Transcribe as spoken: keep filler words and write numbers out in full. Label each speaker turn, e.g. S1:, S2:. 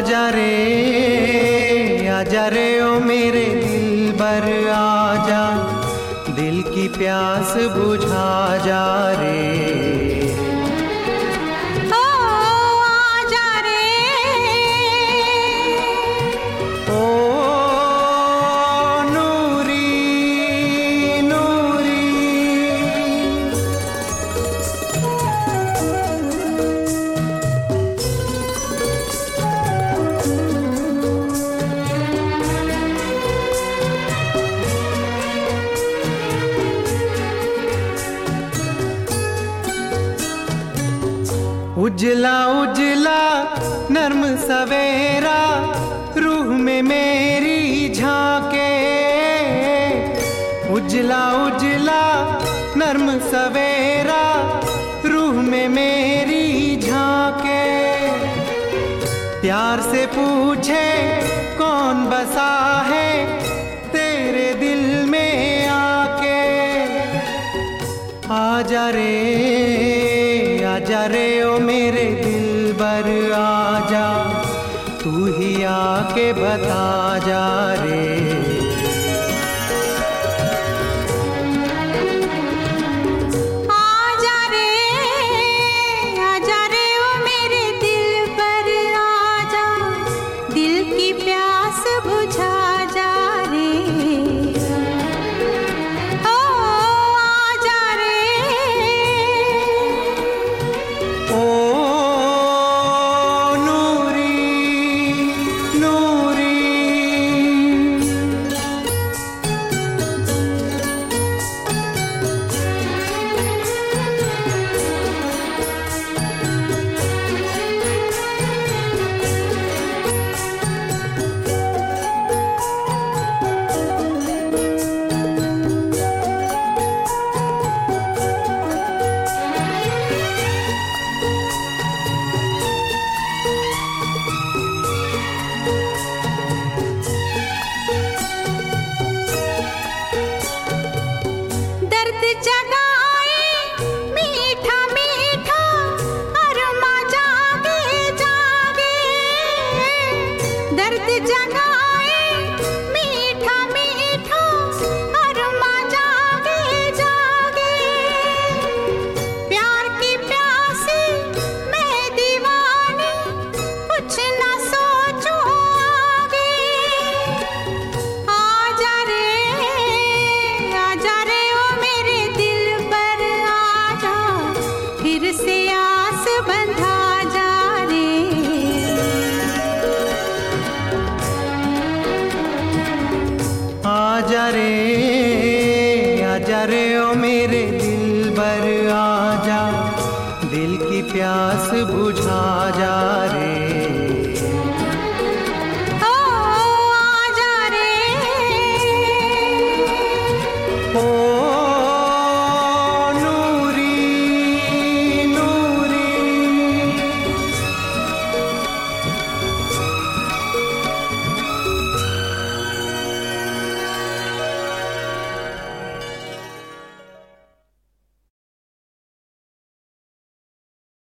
S1: आजा रे आजा रे ओ मेरे दिलबर आजा, दिल की प्यास बुझा जा रे।
S2: ओ आजा रे
S1: ओ नूरी नूरी उजला उजला नर्म सवेरा रूह में मेरी झांके, उजला उजला नर्म सवेरा रूह में मेरी झांके। प्यार से पूछे कौन बसा है तेरे दिल में आके। आजा रे आजा रे ओ मेरे दिलबर आजा, तू ही आके बता जा रे।
S2: आजा रे आजा रे ओ मेरे दिलबर आजा, दिल की प्यास बुझा जा रे। ओ आजा रे
S1: ओ नूरी नूरी
S2: दर्द जगाए मीठा मीठा अरमा जागे जागे, दर्द जगाए मीठा मीठा अरमा जागे जागे। प्यार की प्यासी मैं दीवानी कुछ न सोचूं आगे। आजा रे आजा रे ओ मेरे दिलबर आजा, फिर से आस बंधा जा रे।
S1: आजा रे आजा रे ओ मेरे दिलबर आजा, दिल की प्यास बुझा जा रे।